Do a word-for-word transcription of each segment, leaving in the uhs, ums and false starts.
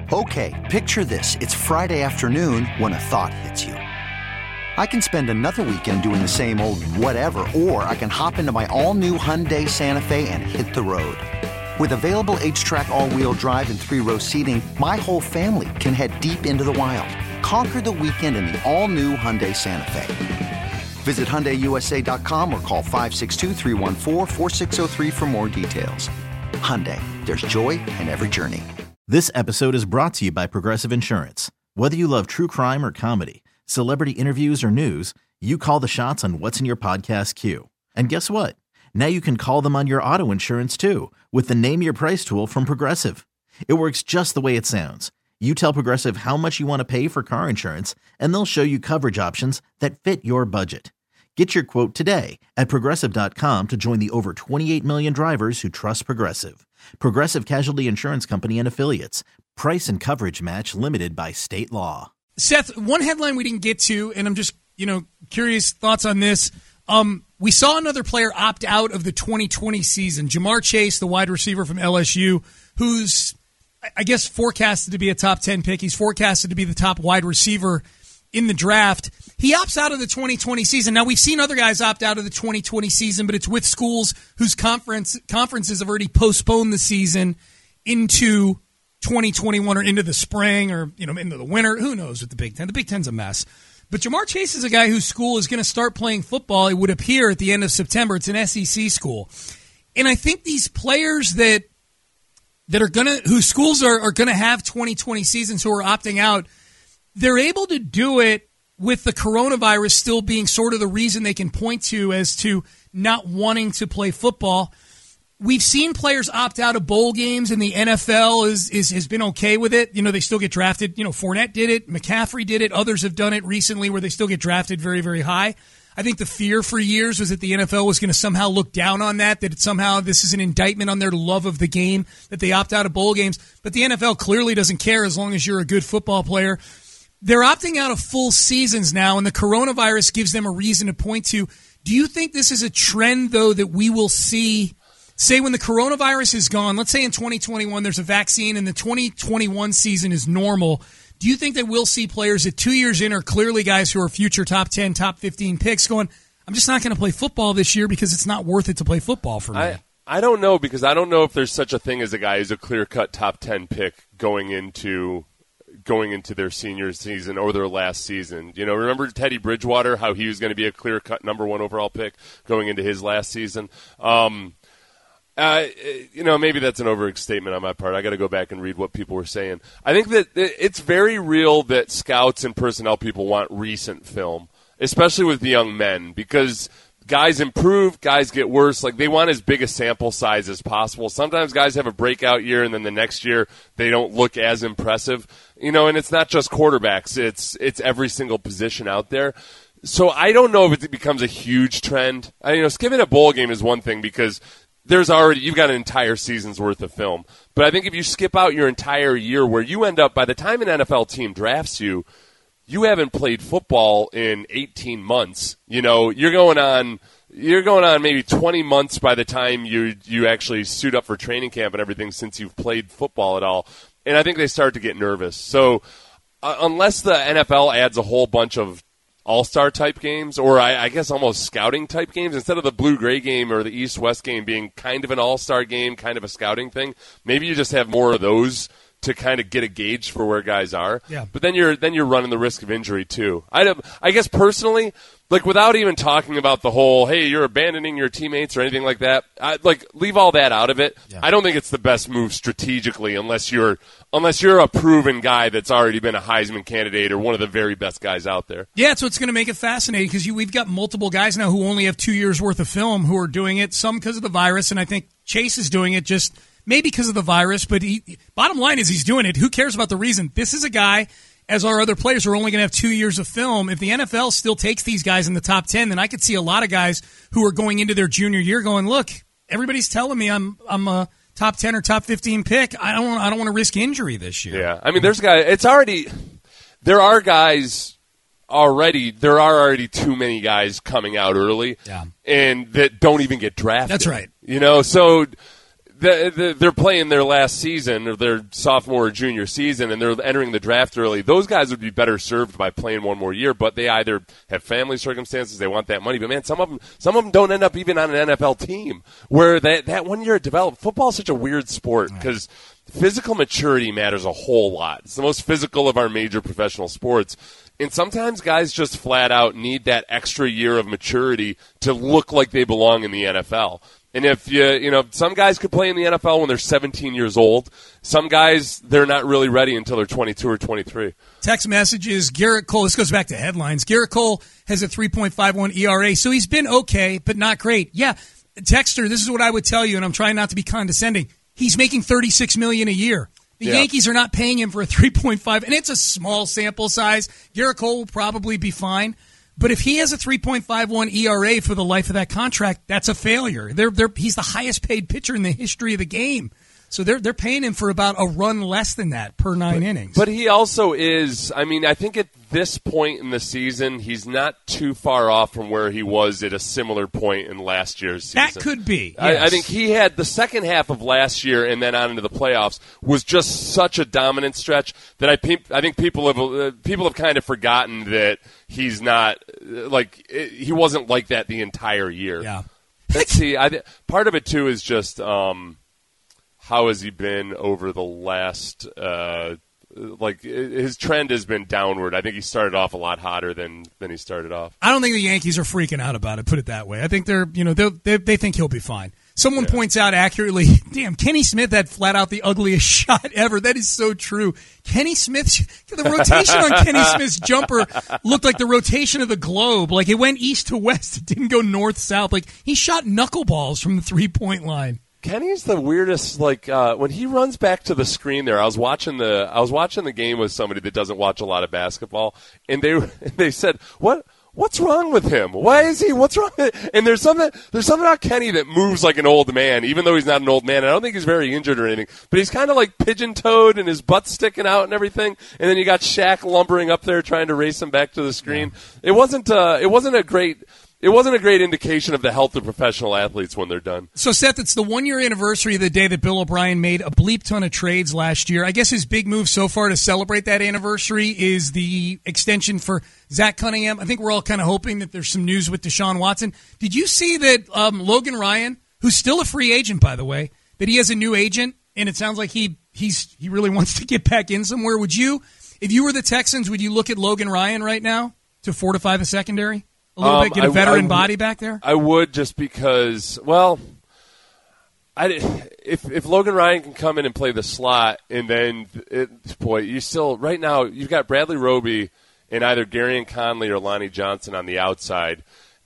Okay, picture this. It's Friday afternoon when a thought hits you. I can spend another weekend doing the same old whatever, or I can hop into my all-new Hyundai Santa Fe and hit the road. With available H-Track all-wheel drive and three-row seating, my whole family can head deep into the wild. Conquer the weekend in the all-new Hyundai Santa Fe. Visit Hyundai U S A dot com or call five six two, three one four, four six zero three for more details. Hyundai, there's joy in every journey. This episode is brought to you by Progressive Insurance. Whether you love true crime or comedy, celebrity interviews or news, you call the shots on what's in your podcast queue. And guess what? Now you can call them on your auto insurance too with the Name Your Price tool from Progressive. It works just the way it sounds. You tell Progressive how much you want to pay for car insurance, and they'll show you coverage options that fit your budget. Get your quote today at Progressive dot com to join the over twenty-eight million drivers who trust Progressive. Progressive Casualty Insurance Company and Affiliates. Price and coverage match limited by state law. Seth, one headline we didn't get to, and I'm just, you know, curious thoughts on this. Um, we saw another player opt out of the twenty twenty season. Ja'Marr Chase, the wide receiver from L S U, who's, I guess, forecasted to be a top ten pick. He's forecasted to be the top wide receiver in the draft. He opts out of the twenty twenty season. Now, we've seen other guys opt out of the twenty twenty season, but it's with schools whose conference conferences have already postponed the season into twenty twenty-one or into the spring or, you know, into the winter. Who knows with the Big Ten? The Big Ten's a mess. But Ja'Marr Chase is a guy whose school is going to start playing football, it would appear, at the end of September. It's an S E C school. And I think these players that that are going to, whose schools are, are going to have twenty twenty seasons who are opting out, they're able to do it with the coronavirus still being sort of the reason they can point to as to not wanting to play football. We've seen players opt out of bowl games, and the N F L is, is has been okay with it. You know, they still get drafted. You know, Fournette did it. McCaffrey did it. Others have done it recently where they still get drafted very, very high. I think the fear for years was that the N F L was going to somehow look down on that, that somehow this is an indictment on their love of the game, that they opt out of bowl games. But the N F L clearly doesn't care as long as you're a good football player. They're opting out of full seasons now, and the coronavirus gives them a reason to point to. Do you think this is a trend, though, that we will see, say when the coronavirus is gone, let's say in twenty twenty-one there's a vaccine and the twenty twenty-one season is normal, do you think that we'll see players that two years in are clearly guys who are future top ten, top fifteen picks going, I'm just not going to play football this year because it's not worth it to play football for me? I, I don't know, because I don't know if there's such a thing as a guy who's a clear-cut top ten pick going into going into their senior season or their last season. You know, remember Teddy Bridgewater, how he was going to be a clear-cut number one overall pick going into his last season? Um, uh, you know, maybe that's an overstatement on my part. I got to go back and read what people were saying. I think that it's very real that scouts and personnel people want recent film, especially with the young men, because guys improve, guys get worse. Like, they want as big a sample size as possible. Sometimes guys have a breakout year, and then the next year they don't look as impressive. You know, and it's not just quarterbacks. It's it's every single position out there. So I don't know if it becomes a huge trend. I, you know, skipping a bowl game is one thing because there's already, you've got an entire season's worth of film. But I think if you skip out your entire year, where you end up, by the time an N F L team drafts you, you haven't played football in eighteen months. You know, you're going on you're going on maybe twenty months by the time you you actually suit up for training camp and everything, since you've played football at all. And I think they start to get nervous. So uh, unless the N F L adds a whole bunch of all-star type games, or I, I guess almost scouting type games, instead of the blue-gray game or the east-west game being kind of an all-star game, kind of a scouting thing, maybe you just have more of those to kind of get a gauge for where guys are. Yeah. But then you're then you're running the risk of injury too. I I guess personally, like, without even talking about the whole, hey, you're abandoning your teammates or anything like that, I, like, leave all that out of it. Yeah. I don't think it's the best move strategically unless you're unless you're a proven guy that's already been a Heisman candidate or one of the very best guys out there. Yeah, so it's going to make it fascinating because we've got multiple guys now who only have two years worth of film who are doing it, some because of the virus, and I think Chase is doing it just maybe because of the virus, but he, bottom line is he's doing it. Who cares about the reason? This is a guy, as our other players, are only going to have two years of film. If the N F L still takes these guys in the top ten, then I could see a lot of guys who are going into their junior year going, look, everybody's telling me I'm I'm a top ten or top fifteen pick. I don't want, I don't want to risk injury this year. Yeah, I mean, there's guys. It's already there are guys already. There are already too many guys coming out early, yeah. and that don't even get drafted. That's right. You know, so the, the, they're playing their last season or their sophomore or junior season, and they're entering the draft early. Those guys would be better served by playing one more year, but they either have family circumstances, they want that money. But man, some of them, some of them don't end up even on an N F L team. Where that that one year developed. Football is such a weird sport because physical maturity matters a whole lot. It's the most physical of our major professional sports. And sometimes guys just flat out need that extra year of maturity to look like they belong in the N F L. And if you, you know, some guys could play in the N F L when they're seventeen years old. Some guys, they're not really ready until they're twenty-two or twenty-three. Text messages, Garrett Cole, this goes back to headlines. Garrett Cole has a three point five one E R A, so he's been okay, but not great. Yeah, Texter, this is what I would tell you, and I'm trying not to be condescending. He's making thirty-six million dollars a year. The yeah. Yankees are not paying him for a three point five, and it's a small sample size. Garrett Cole will probably be fine. But if he has a three point five one E R A for the life of that contract, that's a failure. They're, they're, he's the highest paid pitcher in the history of the game. So they're they're paying him for about a run less than that per nine but, innings. But he also is, I mean, I think at this point in the season, he's not too far off from where he was at a similar point in last year's season. That could be. Yes. I, I think he had the second half of last year and then on into the playoffs was just such a dominant stretch that I, I think people have uh, people have kind of forgotten that he's not, like, he wasn't like that the entire year. Yeah. Let's see. I, part of it, too, is just um, how has he been over the last uh, like his trend has been downward. I think he started off a lot hotter than, than he started off. I don't think the Yankees are freaking out about it, put it that way. I think they're, you know, they they think he'll be fine. Someone yeah. points out accurately, damn, Kenny Smith had flat out the ugliest shot ever. That is so true. Kenny Smith's, the rotation on Kenny Smith's jumper looked like the rotation of the globe. Like it went east to west. It didn't go north-south. Like he shot knuckleballs from the three-point line. Kenny's the weirdest. Like uh, when he runs back to the screen, there. I was watching the. I was watching the game with somebody that doesn't watch a lot of basketball, and they they said, "What? What's wrong with him? Why is he? What's wrong?" And there's something. There's something about Kenny that moves like an old man, even though he's not an old man. I don't think he's very injured or anything, but he's kind of like pigeon-toed and his butt's sticking out and everything. And then you got Shaq lumbering up there trying to race him back to the screen. Yeah. It wasn't. Uh, it wasn't a great. It wasn't a great indication of the health of professional athletes when they're done. So, Seth, it's the one-year anniversary of the day that Bill O'Brien made a bleep ton of trades last year. I guess his big move so far to celebrate that anniversary is the extension for Zach Cunningham. I think we're all kind of hoping that there's some news with Deshaun Watson. Did you see that um, Logan Ryan, who's still a free agent, by the way, that he has a new agent, and it sounds like he he's he really wants to get back in somewhere? Would you, if you were the Texans, would you look at Logan Ryan right now to fortify the secondary? A little um, bit, get a I, veteran I, body back there? I would, just because, well, I, if if Logan Ryan can come in and play the slot, and then, it, boy, you still, right now, you've got Bradley Roby and either Garyon Conley or Lonnie Johnson on the outside,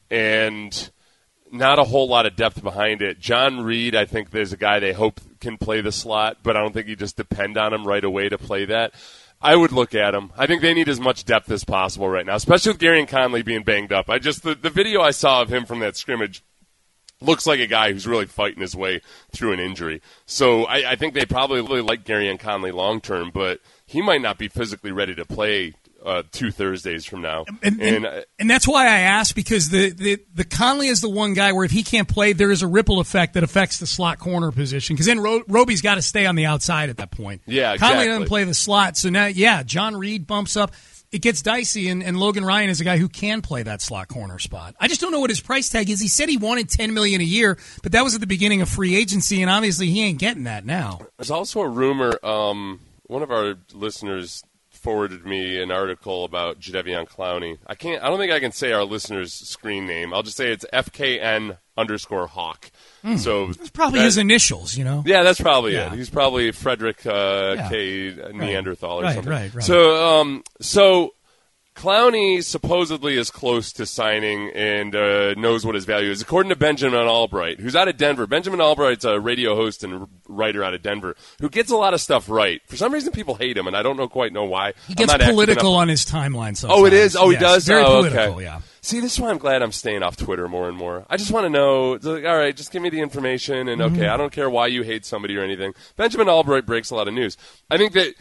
and not a whole lot of depth behind it. John Reed, I think there's a guy they hope can play the slot, but I don't think you just depend on him right away to play that. I would look at him. I think they need as much depth as possible right now, especially with Garyon Conley being banged up. I just the, the video I saw of him from that scrimmage looks like a guy who's really fighting his way through an injury. So I, I think they probably really like Garyon Conley long term, but he might not be physically ready to play uh, two Thursdays from now. And, and, and, and that's why I asked, because the, the, the Conley is the one guy where if he can't play, there is a ripple effect that affects the slot corner position, because then Ro- Roby's got to stay on the outside at that point. Yeah, exactly. Conley doesn't play the slot, so now, yeah, John Reed bumps up. It gets dicey, and, and Logan Ryan is a guy who can play that slot corner spot. I just don't know what his price tag is. He said he wanted ten million dollars a year, but that was at the beginning of free agency, and obviously he ain't getting that now. There's also a rumor, um, one of our listeners forwarded me an article about Jadeveon Clowney. I can't. I don't think I can say our listener's screen name. I'll just say it's F K N underscore Hawk. Mm. So it's probably that, his initials, you know. Yeah, that's probably yeah. it. He's probably Frederick uh, yeah. K. Neanderthal right. or something. Right, right, right. So, um, so. Clowney supposedly is close to signing and uh, knows what his value is, according to Benjamin Albright, who's out of Denver. Benjamin Albright's a radio host and writer out of Denver who gets a lot of stuff right. For some reason, people hate him, and I don't know quite know why. He gets political on his timeline sometimes. Oh, it is? Oh, he yes, does? Very oh, political, okay. yeah. See, this is why I'm glad I'm staying off Twitter more and more. I just want to know, like, all right, just give me the information, and okay, mm-hmm. I don't care why you hate somebody or anything. Benjamin Albright breaks a lot of news. I think that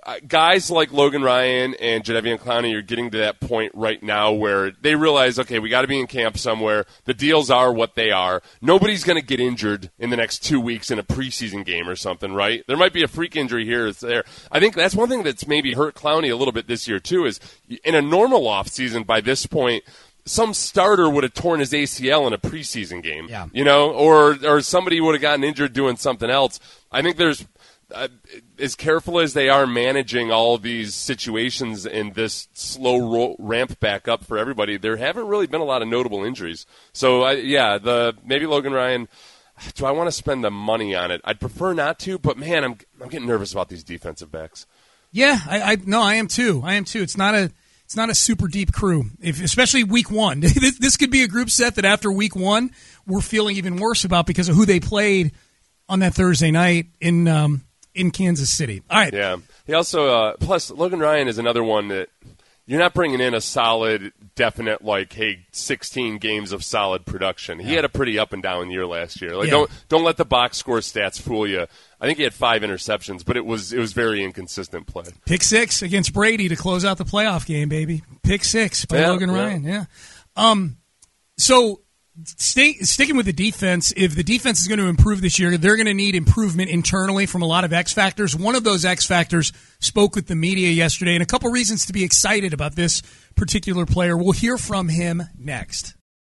guys like Logan Ryan and Jadeveon Clowney are getting to that point right now where they realize, okay, we got to be in camp somewhere. The deals are what they are. Nobody's going to get injured in the next two weeks in a preseason game or something, right? There might be a freak injury here or there. I think that's one thing that's maybe hurt Clowney a little bit this year too, is in a normal offseason by this point, some starter would have torn his A C L in a preseason game, yeah. you know, or or somebody would have gotten injured doing something else. I think there's Uh, as careful as they are managing all these situations in this slow ro- ramp back up for everybody, there haven't really been a lot of notable injuries. So, uh, yeah, the maybe Logan Ryan, do I want to spend the money on it? I'd prefer not to, but, man, I'm I'm getting nervous about these defensive backs. Yeah, I, I no, I am too. I am too. It's not a it's not a super deep crew, if, especially week one. this, this could be a group set that after week one we're feeling even worse about because of who they played on that Thursday night in um, – in Kansas City. All right. Yeah. He also, uh, plus, Logan Ryan is another one that you're not bringing in a solid, definite, like, hey, sixteen games of solid production. He yeah. had a pretty up and down year last year. Like, yeah. don't don't let the box score stats fool you. I think he had five interceptions, but it was it was very inconsistent play. Pick six against Brady to close out the playoff game, baby. Pick six by yeah, Logan yeah. Ryan. Yeah. Um. So. Stay, sticking with the defense, if the defense is going to improve this year, they're going to need improvement internally from a lot of X factors. One of those X factors spoke with the media yesterday, and a couple reasons to be excited about this particular player. We'll hear from him next.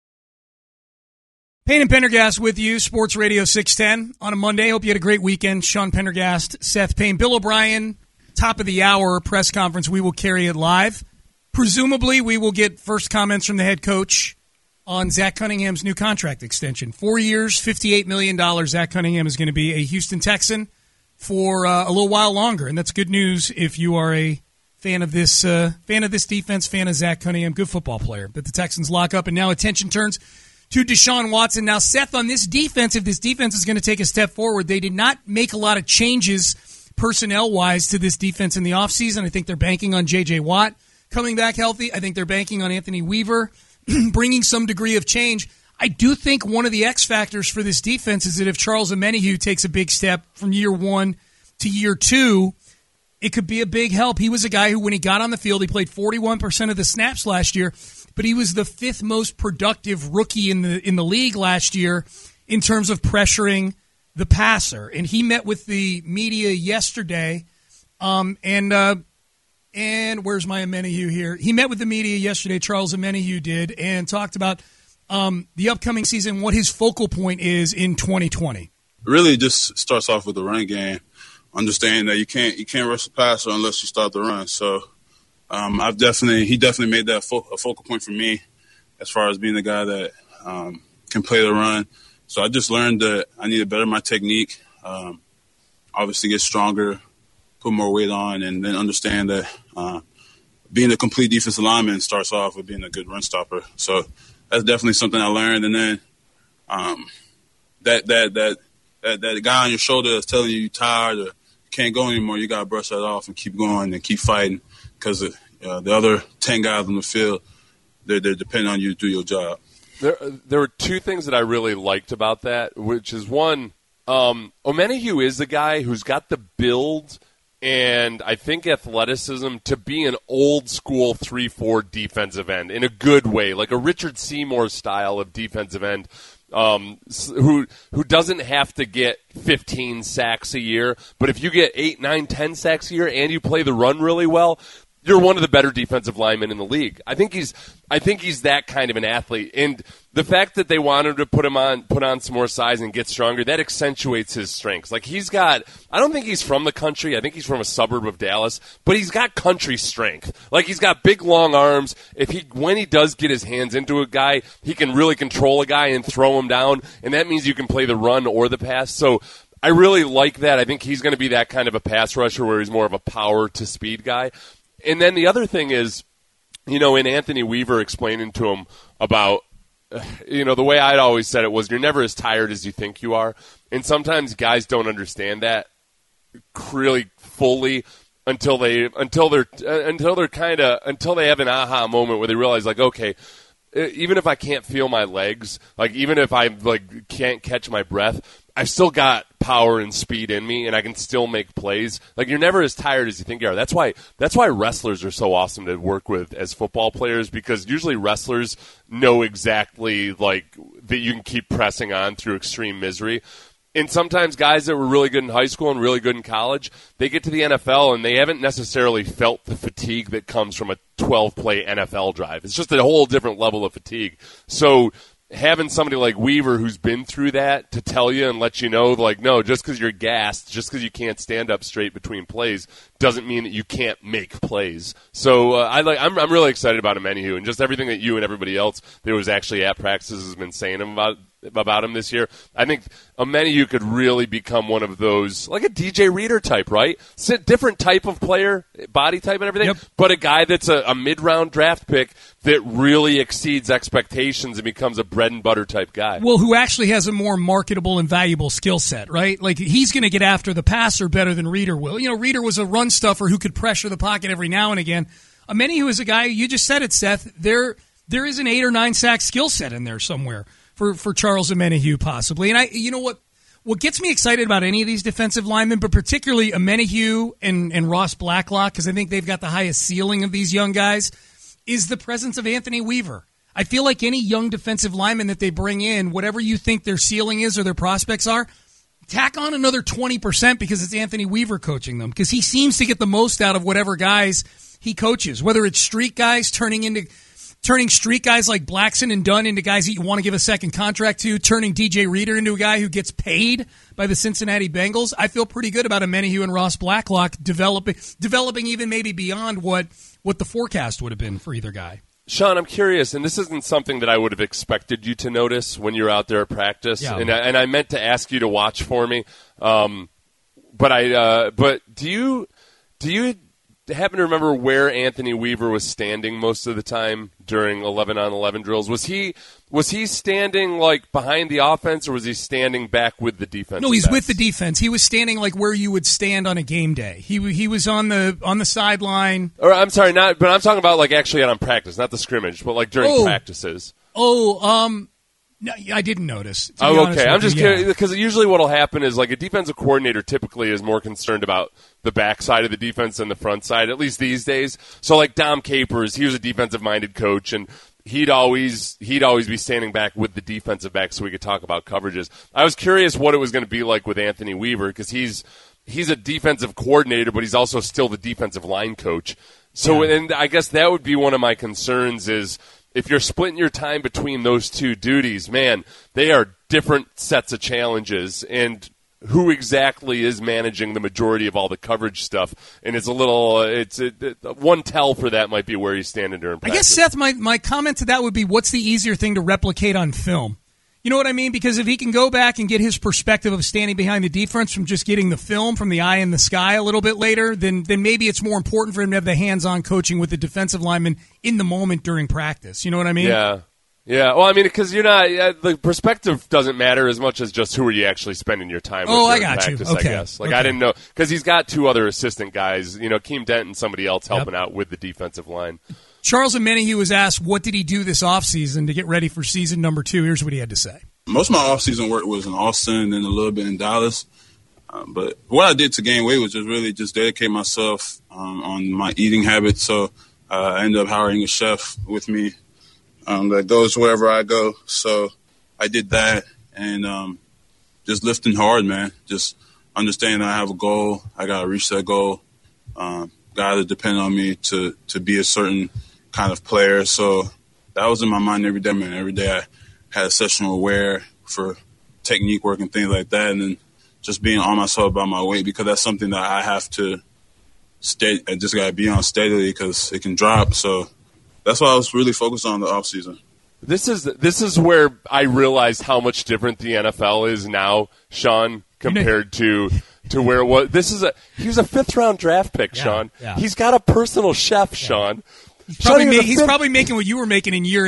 Payne and Pendergast with you, Sports Radio six ten on a Monday. Hope you had a great weekend. Sean Pendergast, Seth Payne, Bill O'Brien, top of the hour press conference. We will carry it live. Presumably, we will get first comments from the head coach on Zach Cunningham's new contract extension. Four years, fifty-eight million dollars. Zach Cunningham is going to be a Houston Texan for uh, a little while longer, and that's good news if you are a fan of this uh, fan of this defense, fan of Zach Cunningham, good football player that the Texans lock up. And now attention turns to Deshaun Watson. Now, Seth, on this defense, if this defense is going to take a step forward, they did not make a lot of changes personnel-wise to this defense in the offseason. I think they're banking on J J. Watt coming back healthy. I think they're banking on Anthony Weaver bringing some degree of change. I do think one of the X factors for this defense is that if Charles Omenihu takes a big step from year one to year two, it could be a big help. He was a guy who, when he got on the field, he played forty-one percent of the snaps last year, but he was the fifth most productive rookie in the in the league last year in terms of pressuring the passer. And he met with the media yesterday, um, and uh, And where's my Omenihu here? He met with the media yesterday, Charles Omenihu did, and talked about um, the upcoming season, what his focal point is in twenty twenty. Really just starts off with the run game, understanding that you can't you can't rush the passer unless you start the run. So um, I've definitely he definitely made that fo- a focal point for me as far as being the guy that um, can play the run. So I just learned that I need to better my technique, um, obviously get stronger, put more weight on, and then understand that uh, being a complete defensive lineman starts off with being a good run stopper. So that's definitely something I learned. And then um, that, that that that that guy on your shoulder that's telling you you're tired or can't go anymore, you got to brush that off and keep going and keep fighting because uh, the other ten guys on the field, they're, they're depending on you to do your job. There, there were two things that I really liked about that, which is, one, um, Omenihu is the guy who's got the build and I think athleticism to be an old-school three four defensive end in a good way, like a Richard Seymour style of defensive end, um, who who doesn't have to get fifteen sacks a year, but if you get eight, nine, ten sacks a year and you play the run really well, you're one of the better defensive linemen in the league. I think he's I think he's that kind of an athlete. And the fact that they wanted to put him on put on some more size and get stronger, that accentuates his strengths. Like he's got I don't think he's from the country. I think he's from a suburb of Dallas, but he's got country strength. Like he's got big long arms. If he when he does get his hands into a guy, he can really control a guy and throw him down, and that means you can play the run or the pass. So I really like that. I think he's going to be that kind of a pass rusher where he's more of a power to speed guy. And then the other thing is, you know, in Anthony Weaver explaining to him about, you know, the way I'd always said it was you're never as tired as you think you are. And sometimes guys don't understand that really fully until they until they're until they're kind of until they have an aha moment where they realize, like, okay, even if I can't feel my legs, like even if I like can't catch my breath, I've still got power and speed in me, and I can still make plays. Like, you're never as tired as you think you are. That's why that's why wrestlers are so awesome to work with as football players, because usually wrestlers know exactly, like, that you can keep pressing on through extreme misery. And sometimes guys that were really good in high school and really good in college, they get to the N F L and they haven't necessarily felt the fatigue that comes from a twelve-play N F L drive. It's just a whole different level of fatigue. So having somebody like Weaver who's been through that to tell you and let you know, like, no, just because you're gassed, just because you can't stand up straight between plays, doesn't mean that you can't make plays. So uh, I like, I'm, I'm really excited about Omenihu, and just everything that you and everybody else that was actually at practices has been saying about about him this year. I think Omenihu could really become one of those, like a D J Reader type, right? It's a different type of player, body type and everything, yep. But a guy that's a, a mid-round draft pick that really exceeds expectations and becomes a bread-and-butter type guy. Well, who actually has a more marketable and valuable skill set, right? Like, he's going to get after the passer better than Reader will. You know, Reader was a run stuffer who could pressure the pocket every now and again. Omenihu is a guy, you just said it, Seth, there there is an eight or nine sack skill set in there somewhere for, for Charles Omenihu possibly. And I, you know what, what gets me excited about any of these defensive linemen, but particularly Omenihu and, and Ross Blacklock, because I think they've got the highest ceiling of these young guys, is the presence of Anthony Weaver. I feel like any young defensive lineman that they bring in, whatever you think their ceiling is or their prospects are, tack on another twenty percent because it's Anthony Weaver coaching them, because he seems to get the most out of whatever guys he coaches, whether it's street guys turning into turning street guys like Blackson and Dunn into guys that you want to give a second contract to, turning D J Reader into a guy who gets paid by the Cincinnati Bengals. I feel pretty good about Omenihu and Ross Blacklock developing developing even maybe beyond what, what the forecast would have been for either guy. Sean, I'm curious, and this isn't something that I would have expected you to notice when you're out there at practice, yeah. and, I, and I meant to ask you to watch for me, um, but I uh, but do you do you happen to remember where Anthony Weaver was standing most of the time during eleven on eleven drills? Was he was he standing like behind the offense, or was he standing back with the defense? No, he's backs? with the defense. He was standing like where you would stand on a game day. He he was on the on the sideline. Or I'm sorry, not but I'm talking about like actually on practice, not the scrimmage, but like during oh. practices. Oh, um no, I didn't notice. Oh, okay. I'm just you, curious, because yeah. usually what will happen is like a defensive coordinator typically is more concerned about the back side of the defense than the front side, at least these days. So like Dom Capers, he was a defensive-minded coach, and he'd always he'd always be standing back with the defensive back so we could talk about coverages. I was curious what it was going to be like with Anthony Weaver, because he's he's a defensive coordinator, but he's also still the defensive line coach. So yeah. and I guess that would be one of my concerns is, if you're splitting your time between those two duties, man, they are different sets of challenges, and who exactly is managing the majority of all the coverage stuff? And it's a little, uh, it's it, it, one tell for that might be where he's standing during practice. I guess, Seth, my, my comment to that would be, what's the easier thing to replicate on film? You know what I mean? Because if he can go back and get his perspective of standing behind the defense from just getting the film from the eye in the sky a little bit later, then then maybe it's more important for him to have the hands-on coaching with the defensive lineman in the moment during practice. You know what I mean? Yeah. Yeah. Well, I mean, because you're not, uh, the perspective doesn't matter as much as just who are you actually spending your time with. Oh, during I got practice, you. Okay. I guess. Like, okay. I didn't know, because he's got two other assistant guys, you know, Keem Dent and somebody else helping yep. out with the defensive line. Charles Omenihu was asked, what did he do this offseason to get ready for season number two? Here's what he had to say. Most of my off-season work was in Austin and then a little bit in Dallas. Um, but what I did to gain weight was just really just dedicate myself um, on my eating habits. So uh, I ended up hiring a chef with me um, that goes wherever I go. So I did that, and um, just lifting hard, man. Just understanding I have a goal. I got to reach that goal. Um, got to depend on me to, to be a certain kind of player. So that was in my mind every day, man. Every day I had a session with Ware for technique work and things like that, and then just being on myself about my weight, because that's something that I have to stay. I just got to be on steadily because it can drop. So that's why I was really focused on the off season. This is this is where I realized how much different the N F L is now, Sean, compared to to where it was. This is a he was a fifth round draft pick, yeah, Sean. Yeah. He's got a personal chef, yeah. Sean. He's, probably, ma- he's probably making what you were making in year eight.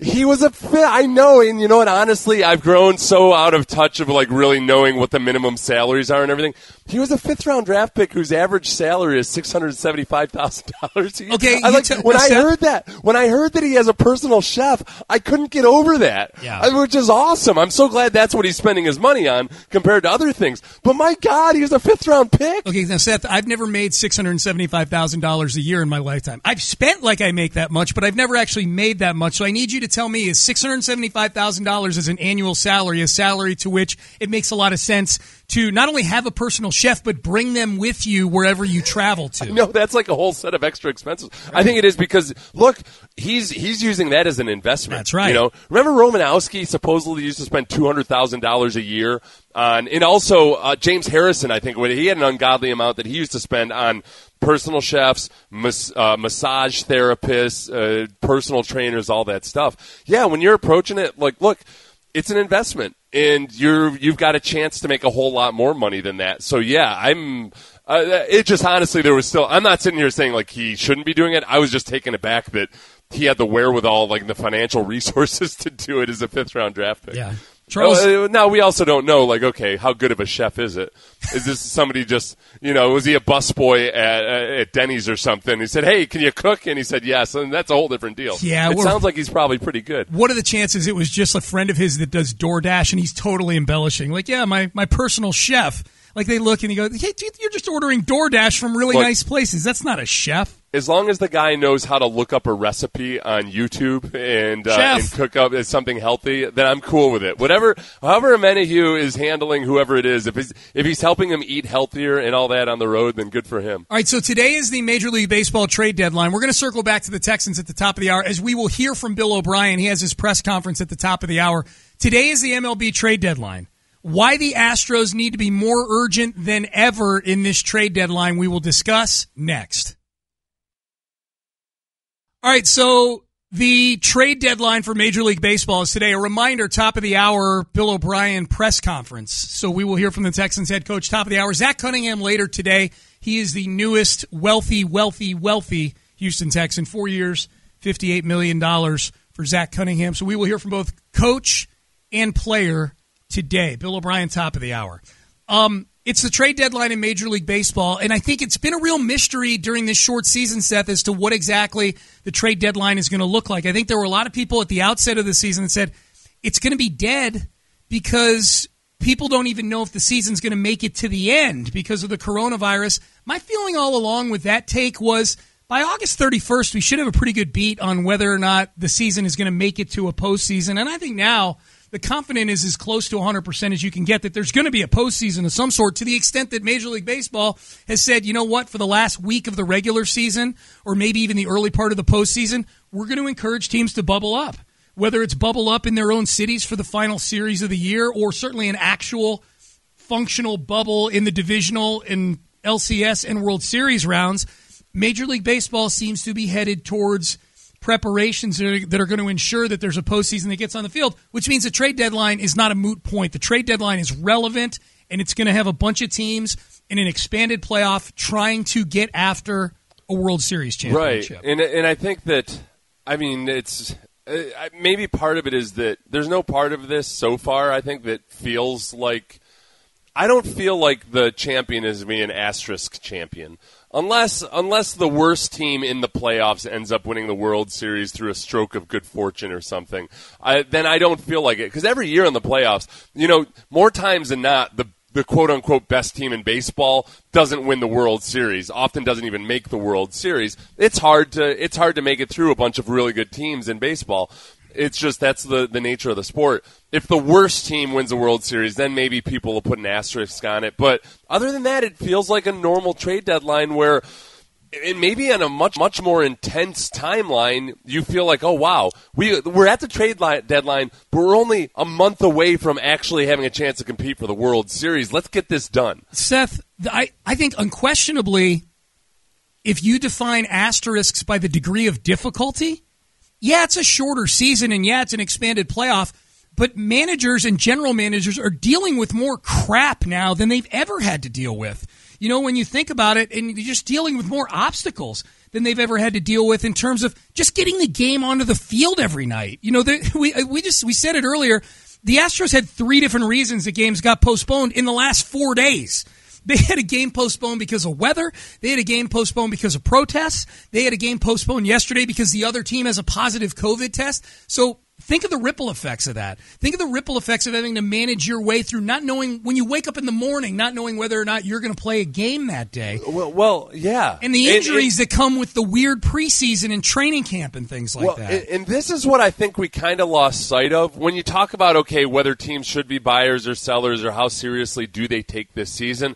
He was a fit. I know, and you know what? Honestly, I've grown so out of touch of like really knowing what the minimum salaries are and everything. He was a fifth round draft pick whose average salary is six hundred seventy five thousand dollars a year. Okay, I like t- when I that- heard that. When I heard that he has a personal chef, I couldn't get over that. Yeah. Which is awesome. I'm so glad that's what he's spending his money on compared to other things. But my God, he was a fifth round pick. Okay, now Seth, I've never made six hundred seventy five thousand dollars a year in my lifetime. I've spent like I make that much, but I've never actually made that much. So I need you to tell me, is six hundred seventy-five thousand dollars as an annual salary, a salary to which it makes a lot of sense to not only have a personal chef, but bring them with you wherever you travel to? No, that's like a whole set of extra expenses. Right. I think it is because, look, he's he's using that as an investment. That's right. You know, remember Romanowski supposedly used to spend two hundred thousand dollars a year on, and also uh, James Harrison, I think, when he had an ungodly amount that he used to spend on personal chefs, mas- uh, massage therapists, uh, personal trainers, all that stuff. Yeah, when you're approaching it, like, look, it's an investment, and you're you've got a chance to make a whole lot more money than that. So yeah, I'm. Uh, it just honestly, there was still. I'm not sitting here saying like he shouldn't be doing it. I was just taken aback that he had the wherewithal, like the financial resources to do it as a fifth round draft pick. Yeah. Charles, uh, now we also don't know, like, okay, how good of a chef is it? Is this somebody just, you know, was he a busboy at, uh, at Denny's or something? He said, "Hey, can you cook?" And he said, "Yes." And that's a whole different deal. Yeah, it sounds like he's probably pretty good. What are the chances it was just a friend of his that does DoorDash and he's totally embellishing? Like, yeah, my, my personal chef. Like, they look and he goes, "Hey, dude, you're just ordering DoorDash from really Look, nice places. That's not a chef." As long as the guy knows how to look up a recipe on YouTube and uh, and cook up as something healthy, then I'm cool with it. Whatever, however Menahue is handling whoever it is, if he's, if he's helping him eat healthier and all that on the road, then good for him. All right, so today is the Major League Baseball trade deadline. We're going to circle back to the Texans at the top of the hour as we will hear from Bill O'Brien. He has his press conference at the top of the hour. Today is the M L B trade deadline. Why the Astros need to be more urgent than ever in this trade deadline, we will discuss next. All right, so the trade deadline for Major League Baseball is today. A reminder, top of the hour, Bill O'Brien press conference. So we will hear from the Texans head coach, top of the hour. Zach Cunningham later today. He is the newest wealthy, wealthy, wealthy Houston Texan. Four years, fifty-eight million dollars for Zach Cunningham. So we will hear from both coach and player today. Bill O'Brien, top of the hour. Um, it's the trade deadline in Major League Baseball, and I think it's been a real mystery during this short season, Seth, as to what exactly the trade deadline is going to look like. I think there were a lot of people at the outset of the season that said it's going to be dead because people don't even know if the season's going to make it to the end because of the coronavirus. My feeling all along with that take was by August thirty-first, we should have a pretty good beat on whether or not the season is going to make it to a postseason, and I think now the confidence is as close to one hundred percent as you can get that there's going to be a postseason of some sort, to the extent that Major League Baseball has said, you know what, for the last week of the regular season, or maybe even the early part of the postseason, we're going to encourage teams to bubble up. Whether it's bubble up in their own cities for the final series of the year, or certainly an actual functional bubble in the divisional and L C S and World Series rounds, Major League Baseball seems to be headed towards preparations that are, that are going to ensure that there's a postseason that gets on the field, which means the trade deadline is not a moot point. The trade deadline is relevant, and it's going to have a bunch of teams in an expanded playoff trying to get after a World Series championship. Right, and and I think that, I mean, it's uh, maybe part of it is that there's no part of this so far, I think, that feels like, I don't feel like the champion is being an asterisk champion. Unless unless the worst team in the playoffs ends up winning the World Series through a stroke of good fortune or something, I, then I don't feel like it. Because every year in the playoffs, you know, more times than not, the the quote-unquote best team in baseball doesn't win the World Series, often doesn't even make the World Series. It's hard to it's hard to make it through a bunch of really good teams in baseball. It's just that's the, the nature of the sport. If the worst team wins a World Series, then maybe people will put an asterisk on it. But other than that, it feels like a normal trade deadline where, and maybe on a much, much more intense timeline, you feel like, oh, wow, we, we're at the trade line, deadline, but we're only a month away from actually having a chance to compete for the World Series. Let's get this done. Seth, I, I think unquestionably, if you define asterisks by the degree of difficulty, yeah, it's a shorter season, and yeah, it's an expanded playoff, but managers and general managers are dealing with more crap now than they've ever had to deal with. you know, when you think about it, and you're just dealing with more obstacles than they've ever had to deal with in terms of just getting the game onto the field every night. You know, the, we we just we said it earlier. The Astros had three different reasons that games got postponed in the last four days. They had a game postponed because of weather. They had a game postponed because of protests. They had a game postponed yesterday because the other team has a positive COVID test. So think of the ripple effects of that. Think of the ripple effects of having to manage your way through not knowing when you wake up in the morning, not knowing whether or not you're going to play a game that day. Well, well yeah. And the injuries and, and, that come with the weird preseason and training camp and things like well, that. And, and this is what I think we kind of lost sight of. When you talk about, okay, whether teams should be buyers or sellers or how seriously do they take this season,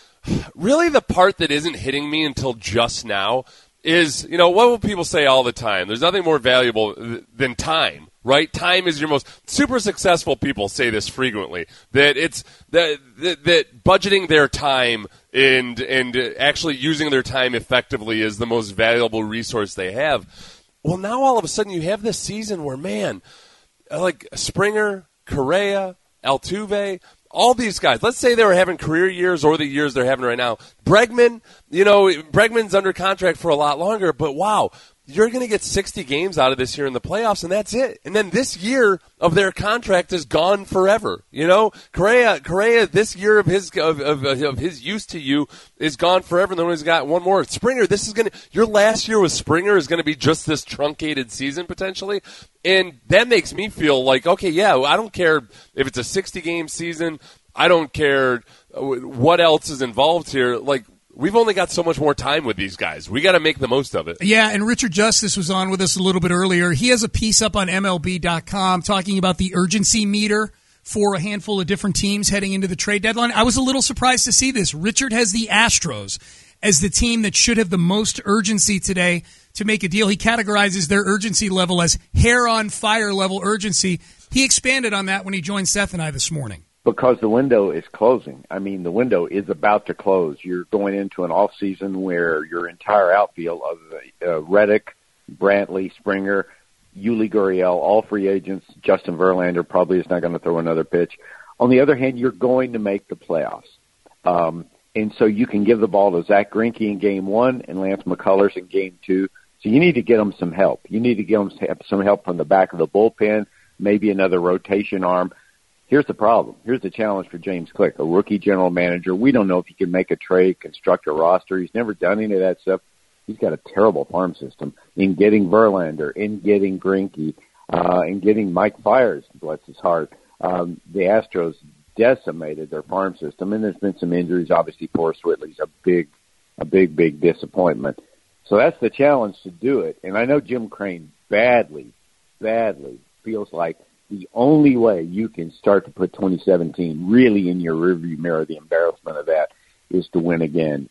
really the part that isn't hitting me until just now is, you know, what will people say all the time? There's nothing more valuable than time. Right? Time is your most super successful people say this frequently, that it's that, that that budgeting their time and and actually using their time effectively is the most valuable resource they have. Well, now all of a sudden you have this season where, man, like Springer, Correa, Altuve, all these guys, let's say they were having career years or the years they're having right now. Bregman, you know, Bregman's under contract for a lot longer, but wow, you're going to get sixty games out of this year in the playoffs, and that's it. And then this year of their contract is gone forever. You know, Correa, Correa, this year of his of, of, of his use to you is gone forever. And then he's got one more. Springer, this is going to your last year with Springer is going to be just this truncated season potentially, and that makes me feel like, okay, yeah, I don't care if it's a sixty-game season. I don't care what else is involved here. Like, we've only got so much more time with these guys. We got to make the most of it. Yeah, and Richard Justice was on with us a little bit earlier. He has a piece up on M L B dot com talking about the urgency meter for a handful of different teams heading into the trade deadline. I was a little surprised to see this. Richard has the Astros as the team that should have the most urgency today to make a deal. He categorizes their urgency level as hair on fire level urgency. He expanded on that when he joined Seth and I this morning. Because the window is closing. I mean, the window is about to close. You're going into an off season where your entire outfield of uh, Reddick, Brantley, Springer, Yuli Gurriel, all free agents. Justin Verlander probably is not going to throw another pitch. On the other hand, you're going to make the playoffs. Um, and so you can give the ball to Zach Greinke in game one and Lance McCullers in game two. So you need to get them some help. You need to get them some help from the back of the bullpen, maybe another rotation arm. Here's the problem. Here's the challenge for James Click, a rookie general manager. We don't know if he can make a trade, construct a roster. He's never done any of that stuff. He's got a terrible farm system in getting Verlander, in getting Greinke, uh, in getting Mike Fiers, bless his heart. Um, the Astros decimated their farm system, and there's been some injuries. Obviously, Forrest Whitley's a big, a big, big disappointment. So that's the challenge to do it. And I know Jim Crane badly, badly feels like the only way you can start to put twenty seventeen really in your rearview mirror, the embarrassment of that, is to win again.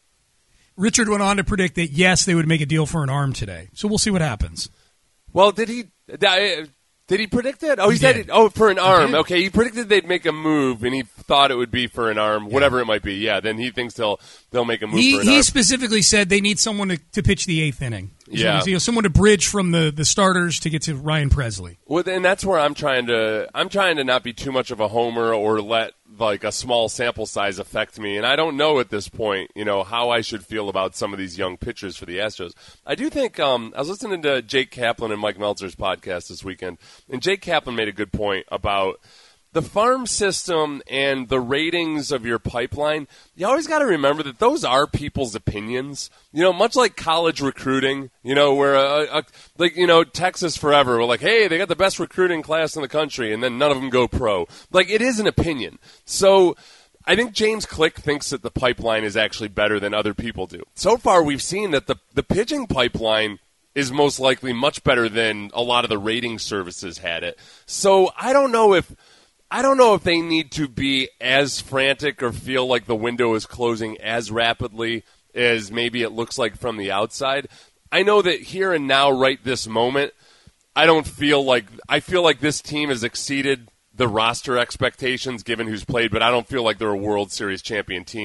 Richard went on to predict that, yes, they would make a deal for an arm today. So we'll see what happens. Well, did he did he predict it? Oh, he, he said it. Oh, for an arm. Okay, he predicted they'd make a move, and he thought it would be for an arm, yeah. Whatever it might be. Yeah, then he thinks they'll they'll make a move he, for an he arm. He specifically said they need someone to, to pitch the eighth inning. Yeah, you know, someone to bridge from the, the starters to get to Ryan Presley. Well, and that's where I'm trying to I'm trying to not be too much of a homer or let like a small sample size affect me. And I don't know at this point, you know, how I should feel about some of these young pitchers for the Astros. I do think um, I was listening to Jake Kaplan and Mike Meltzer's podcast this weekend, and Jake Kaplan made a good point about the farm system and the ratings of your pipeline. You always got to remember that those are people's opinions. You know, much like college recruiting, you know, where, a, a, like, you know, Texas forever, we're like, hey, they got the best recruiting class in the country, and then none of them go pro. Like, it is an opinion. So I think James Click thinks that the pipeline is actually better than other people do. So far, we've seen that the, the pitching pipeline is most likely much better than a lot of the rating services had it. So I don't know if... I don't know if they need to be as frantic or feel like the window is closing as rapidly as maybe it looks like from the outside. I know that here and now, right this moment, I don't feel like – I feel like this team has exceeded the roster expectations given who's played, but I don't feel like they're a World Series champion team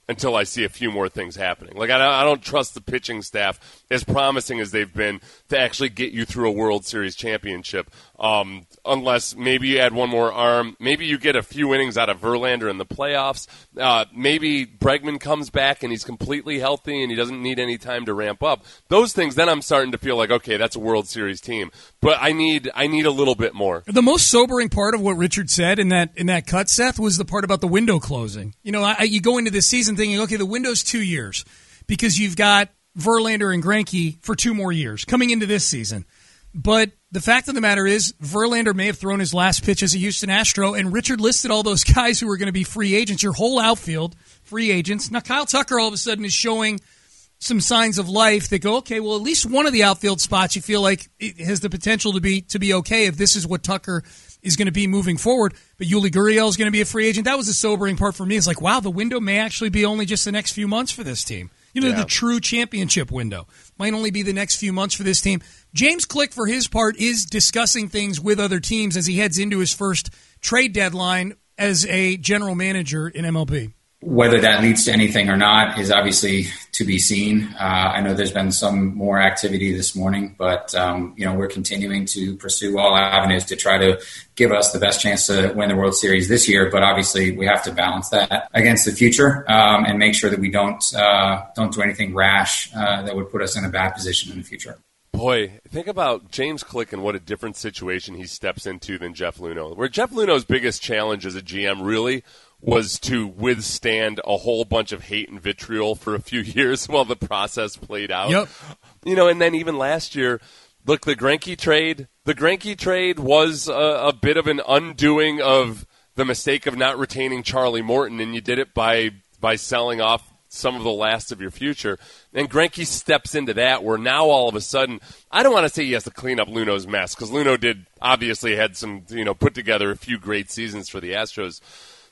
until I see a few more things happening. Like, I don't, I don't trust the pitching staff, as promising as they've been, to actually get you through a World Series championship, um, unless maybe you add one more arm. Maybe you get a few innings out of Verlander in the playoffs. Uh, maybe Bregman comes back and he's completely healthy and he doesn't need any time to ramp up. Those things, then I'm starting to feel like, okay, that's a World Series team. But I need I need a little bit more. The most sobering part of what Richard said in that in that cut, Seth, was the part about the window closing. You know, I, you go into this season thinking, okay, the window's two years because you've got Verlander and Greinke for two more years coming into this season. But the fact of the matter is, Verlander may have thrown his last pitch as a Houston Astro, and Richard listed all those guys who were going to be free agents, your whole outfield, free agents. Now, Kyle Tucker all of a sudden is showing some signs of life that go, okay, well, at least one of the outfield spots you feel like it has the potential to be to be okay if this is what Tucker is going to be moving forward. But Yuli Gurriel is going to be a free agent. That was a sobering part for me. It's like, wow, the window may actually be only just the next few months for this team. You know, yeah. The true championship window might only be the next few months for this team. James Click, for his part, is discussing things with other teams as he heads into his first trade deadline as a general manager in M L B. Whether that leads to anything or not is obviously to be seen. Uh, I know there's been some more activity this morning, but um, you know, we're continuing to pursue all avenues to try to give us the best chance to win the World Series this year. But obviously, we have to balance that against the future um, and make sure that we don't uh, don't do anything rash uh, that would put us in a bad position in the future. Boy, think about James Click and what a different situation he steps into than Jeff Luhnow. Where Jeff Luhnow's biggest challenge as a G M really was to withstand a whole bunch of hate and vitriol for a few years while the process played out. Yep. You know, and then even last year, look, the Greinke trade, the Greinke trade was a, a bit of an undoing of the mistake of not retaining Charlie Morton, and you did it by by selling off some of the last of your future. And Greinke steps into that where now all of a sudden, I don't want to say he has to clean up Luhnow's mess, because Luhnow did obviously had some, you know, put together a few great seasons for the Astros.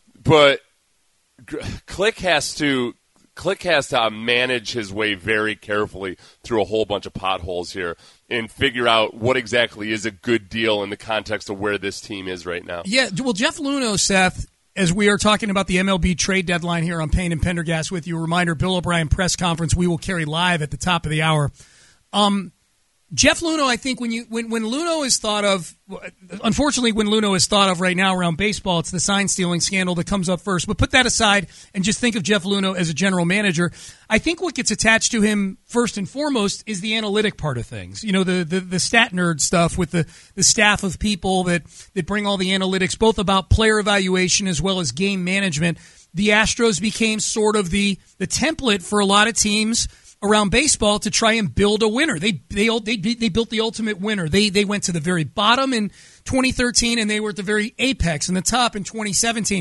But Click has to Click has to manage his way very carefully through a whole bunch of potholes here and figure out what exactly is a good deal in the context of where this team is right now. Yeah, well, Jeff Luhnow, Seth, as we are talking about the M L B trade deadline here on Payne and Pendergast with you, a reminder, Bill O'Brien press conference we will carry live at the top of the hour. Um, Jeff Luhnow, I think when you when when Luhnow is thought of, unfortunately, when Luhnow is thought of right now around baseball, it's the sign stealing scandal that comes up first. But put that aside and just think of Jeff Luhnow as a general manager. I think what gets attached to him first and foremost is the analytic part of things. You know, the the, the stat nerd stuff with the, the staff of people that that bring all the analytics, both about player evaluation as well as game management. The Astros became sort of the the template for a lot of teams around baseball to try and build a winner. They they they they built the ultimate winner. They they went to the very bottom in twenty thirteen and they were at the very apex and the top in twenty seventeen.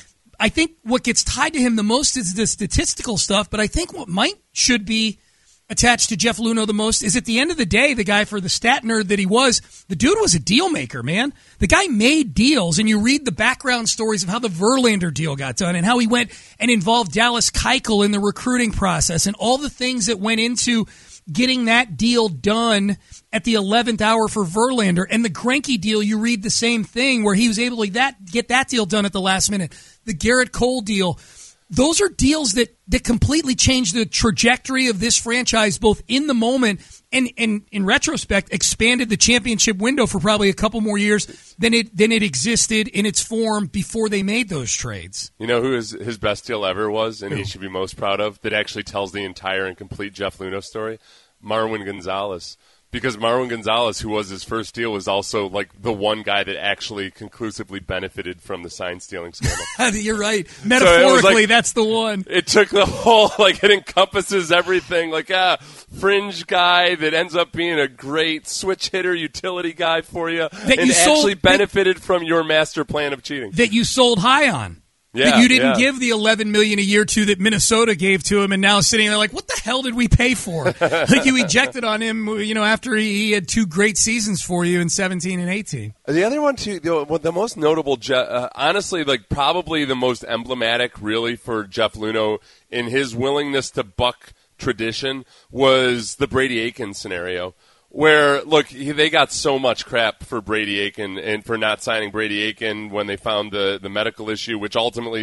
I think what gets tied to him the most is the statistical stuff, but I think what might should be attached to Jeff Luhnow the most is at the end of the day, the guy, for the stat nerd that he was, the dude was a deal maker, man. The guy made deals, and you read the background stories of how the Verlander deal got done and how he went and involved Dallas Keuchel in the recruiting process and all the things that went into getting that deal done at the eleventh hour for Verlander. And the Greinke deal, you read the same thing where he was able to that, get that deal done at the last minute. The Garrett Cole deal. Those are deals that, that completely changed the trajectory of this franchise, both in the moment and, and in retrospect, expanded the championship window for probably a couple more years than it than it existed in its form before they made those trades. You know who his, his best deal ever was, and who he should be most proud of, that actually tells the entire and complete Jeff Luhnow story? Marwin Gonzalez. Because Marwin Gonzalez, who was his first deal, was also like the one guy that actually conclusively benefited from the sign stealing scandal. You're right. Metaphorically, so like, that's the one. It took the whole, like, it encompasses everything. Like, ah, fringe guy that ends up being a great switch hitter utility guy for you, that and you sold, actually benefited that, from your master plan of cheating. That you sold high on. Yeah, that you didn't yeah. give the eleven million dollars a year to that Minnesota gave to him, and now sitting there like, what the hell did we pay for? Like you ejected on him, you know, after he, he had two great seasons for you in seventeen and eighteen. The other one too, the, the most notable, uh, honestly, like probably the most emblematic, really, for Jeff Luhnow in his willingness to buck tradition was the Brady Aiken scenario. Where, look, he, they got so much crap for Brady Aiken and for not signing Brady Aiken when they found the, the medical issue, which ultimately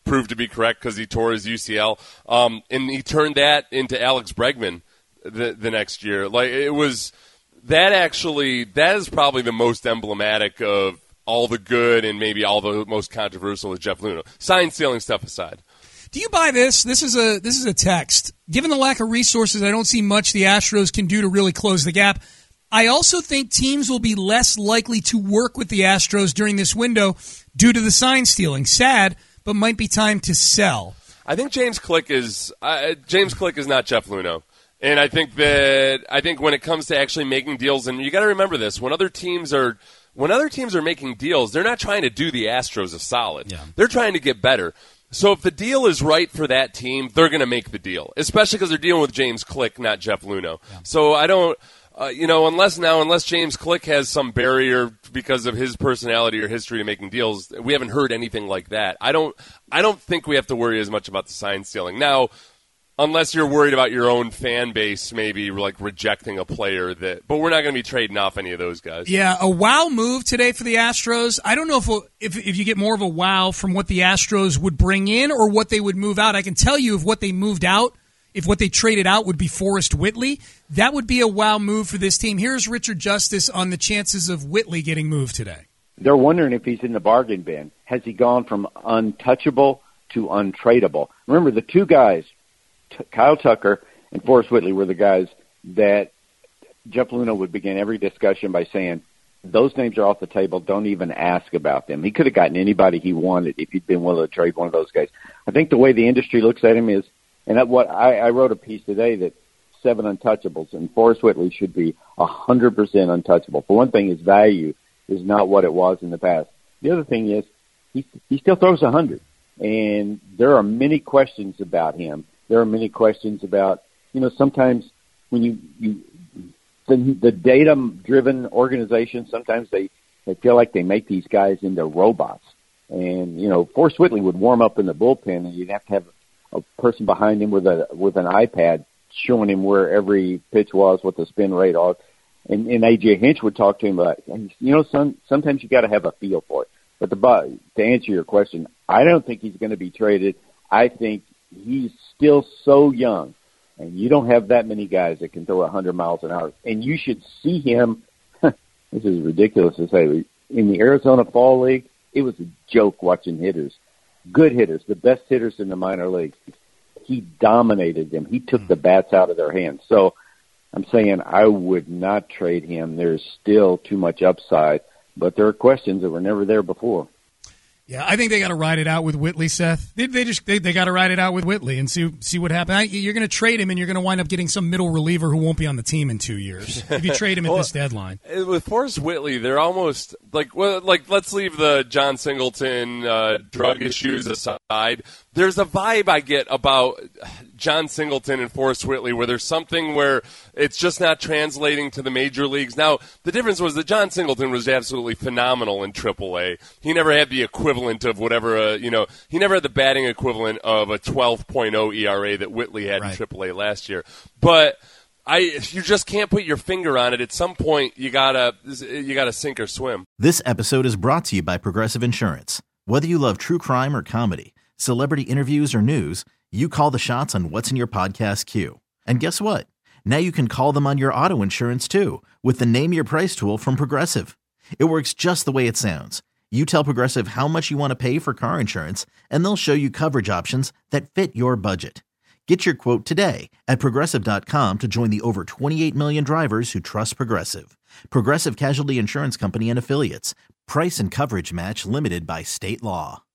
proved to be correct because he tore his U C L, um, and he turned that into Alex Bregman the the next year. Like it was that actually that is probably the most emblematic of all the good and maybe all the most controversial with Jeff Luhnow. Sign stealing stuff aside. Do you buy this? This is a this is a text. Given the lack of resources, I don't see much the Astros can do to really close the gap. I also think teams will be less likely to work with the Astros during this window due to the sign stealing. Sad, but might be time to sell. I think James Click is uh, James Click is not Jeff Luhnow, and I think that I think when it comes to actually making deals, and you got to remember this: when other teams are when other teams are making deals, they're not trying to do the Astros a solid. Yeah. They're trying to get better. So if the deal is right for that team, they're going to make the deal, especially because they're dealing with James Click, not Jeff Luhnow. Yeah. So I don't. Uh, you know, unless now, unless James Click has some barrier because of his personality or history to making deals, we haven't heard anything like that. I don't, I don't think we have to worry as much about the sign stealing now, unless you're worried about your own fan base, maybe like rejecting a player that. But we're not going to be trading off any of those guys. Yeah, a wow move today for the Astros. I don't know if if if you get more of a wow from what the Astros would bring in or what they would move out. I can tell you if what they moved out. If what they traded out would be Forrest Whitley, that would be a wow move for this team. Here's Richard Justice on the chances of Whitley getting moved today. They're wondering if he's in the bargain bin. Has he gone from untouchable to untradeable? Remember, the two guys, T- Kyle Tucker and Forrest Whitley, were the guys that Jeff Luhnow would begin every discussion by saying, those names are off the table. Don't even ask about them. He could have gotten anybody he wanted if he'd been willing to trade one of those guys. I think the way the industry looks at him is, and that what I, I wrote a piece today that seven untouchables, and Forrest Whitley should be one hundred percent untouchable. For one thing, his value is not what it was in the past. The other thing is he, he still throws one hundred, and there are many questions about him. There are many questions about, you know, sometimes when you, you the, the data-driven organizations, sometimes they, they feel like they make these guys into robots. And, you know, Forrest Whitley would warm up in the bullpen, and you'd have to have a person behind him with a with an iPad showing him where every pitch was, what the spin rate was. And, and A J Hinch would talk to him about, you know, some, sometimes you got to have a feel for it. But the, to answer your question, I don't think he's going to be traded. I think he's still so young, and you don't have that many guys that can throw one hundred miles an hour. And you should see him. This is ridiculous to say. In the Arizona Fall League, it was a joke watching hitters. Good hitters, the best hitters in the minor leagues. He dominated them. He took the bats out of their hands. So I'm saying I would not trade him. There's still too much upside, but there are questions that were never there before. Yeah, I think they got to ride it out with Whitley, Seth. They, they just they, they got to ride it out with Whitley and see see what happens. I, you're going to trade him, and you're going to wind up getting some middle reliever who won't be on the team in two years if you trade him at well, this deadline. With Forrest Whitley, they're almost like well, like let's leave the John Singleton uh, drug issues aside. There's a vibe I get about John Singleton and Forrest Whitley where there's something where it's just not translating to the major leagues. Now, the difference was that John Singleton was absolutely phenomenal in triple A. He never had the equivalent of whatever, uh, you know, he never had the batting equivalent of a twelve point oh E R A that Whitley had right. in triple A last year. But I, you just can't put your finger on it. At some point, you gotta, you gotta sink or swim. This episode is brought to you by Progressive Insurance. Whether you love true crime or comedy, celebrity interviews or news, you call the shots on what's in your podcast queue. And guess what? Now you can call them on your auto insurance too with the Name Your Price tool from Progressive. It works just the way it sounds. You tell Progressive how much you want to pay for car insurance, and they'll show you coverage options that fit your budget. Get your quote today at Progressive dot com to join the over twenty-eight million drivers who trust Progressive. Progressive Casualty Insurance Company and Affiliates. Price and coverage match limited by state law.